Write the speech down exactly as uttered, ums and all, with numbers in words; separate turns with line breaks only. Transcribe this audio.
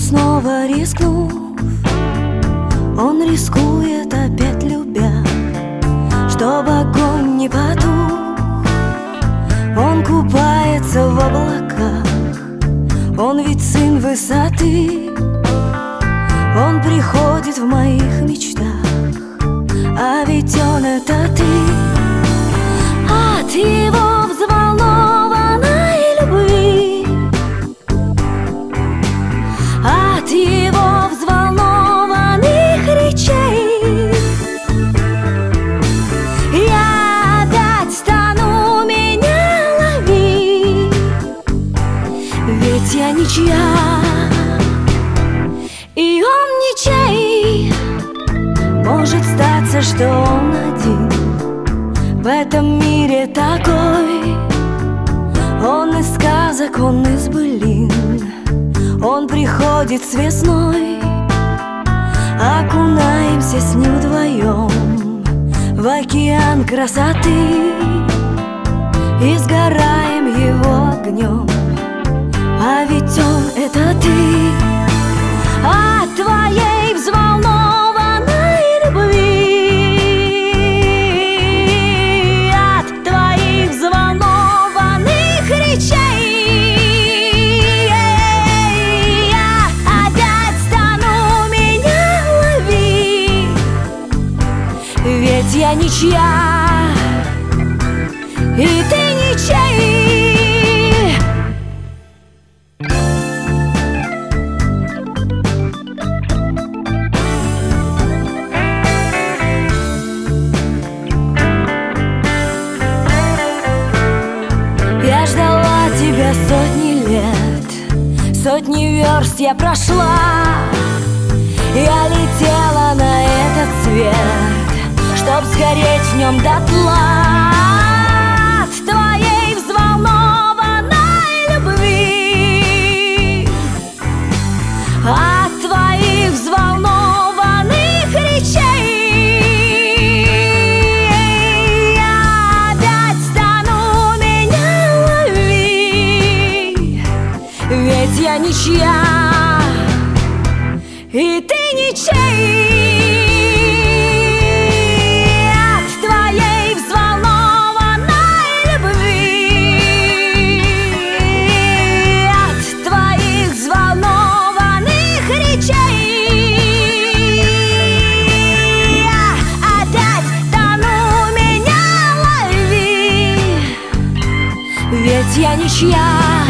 снова рискнув, он рискует опять любя, чтоб огонь не потух. Он купается в облаках, он ведь сын высоты. Он приходит в моих мечтах, а ведь он — это ты. От его взволнованной любви, от его взволнованных речей я опять стану, меня лови, ведь я ничья, и он ничей. Может статься, что он один в этом мире такой. Он из сказок, он из былин, он приходит с весной. Окунаемся с ним вдвоем в океан красоты и сгораем его огнем, а ведь он — это ты. От твоей взволнованной любви, от твоих взволнованных речей я опять стану, меня лови, ведь я ничья, и ты ничей. Я ждала тебя сотни лет, сотни верст я прошла. Я летела на этот свет, чтоб сгореть в нем дотла. От твоей взволнованной любви, от твоих взволнованных речей я опять стану, меня лови, ведь я ничья, и ты ничей. От твоей взволнованной любви, от твоих взволнованных речей я опять тону, меня лови, ведь я ничья.